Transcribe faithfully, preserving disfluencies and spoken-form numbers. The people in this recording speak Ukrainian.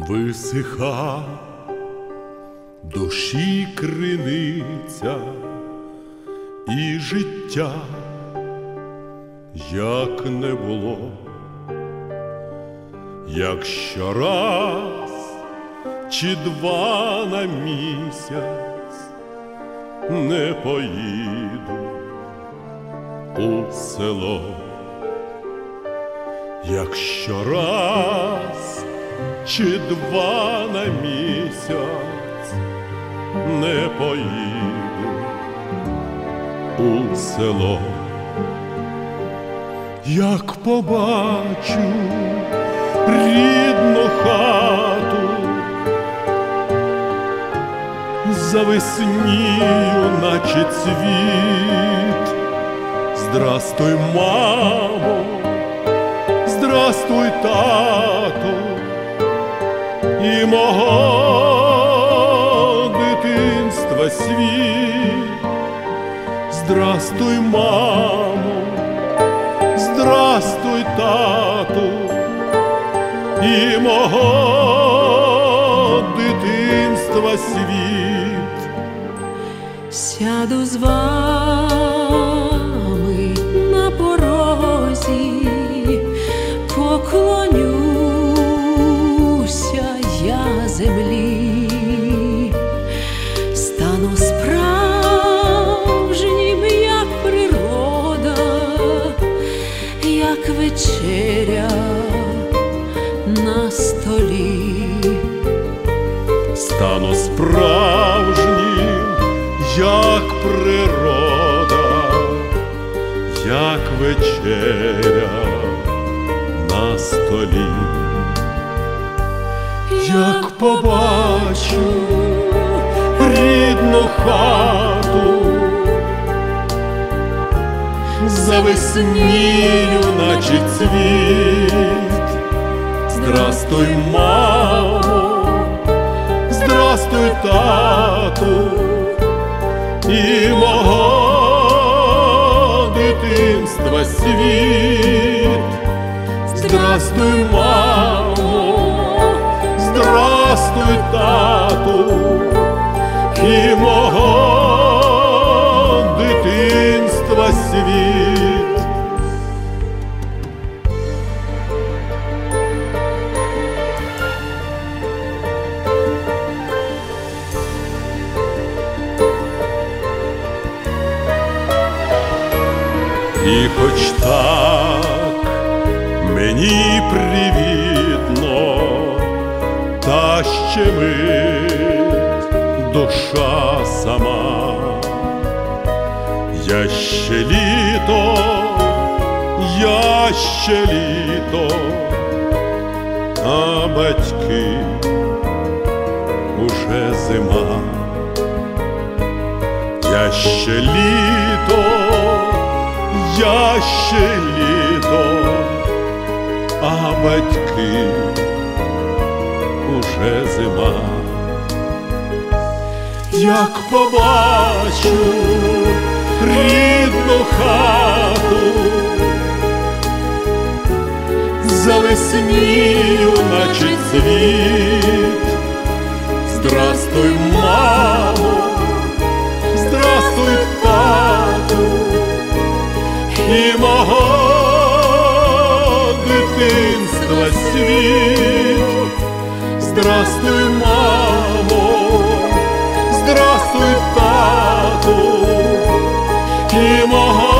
Висиха душі криниця, і життя, як не було, якщо раз чи два на місяць не поїду у село, якщо раз чи два на місяць не поїду у село, як побачу рідну хату, завеснію, наче цвіт. Здрастуй, мамо, здрастуй, тато, і мого дитинства світ. Здрастуй, мамо, здрастуй, тату, і мого дитинства світ. Сяду з вами на порозі, поклонюся я землі, стану справжнім, як природа, як вечеря на столі. Стану справжнім, як природа, як вечеря на столі. Як побачу рідну хату, завеснію, наче цвіт. Здрастуй, мамо, здрастуй, тату, і мого дитинства світ. Здрастуй, мамо, здрастуй, тату, і мого дитинства світ. І хоч так мені привітно, та ще мить душа сама. Я ще літо, я ще літо, а батьки уже зима. Я ще літо, я ще літо, а батьки уже зима. Як побачу рідну хату, завеснію, наче цвіт. Здрастуй, мамо, здрастуй, тату, і мого дитинства світ. Здрастуй, мамо, здрастуй, тату, і мого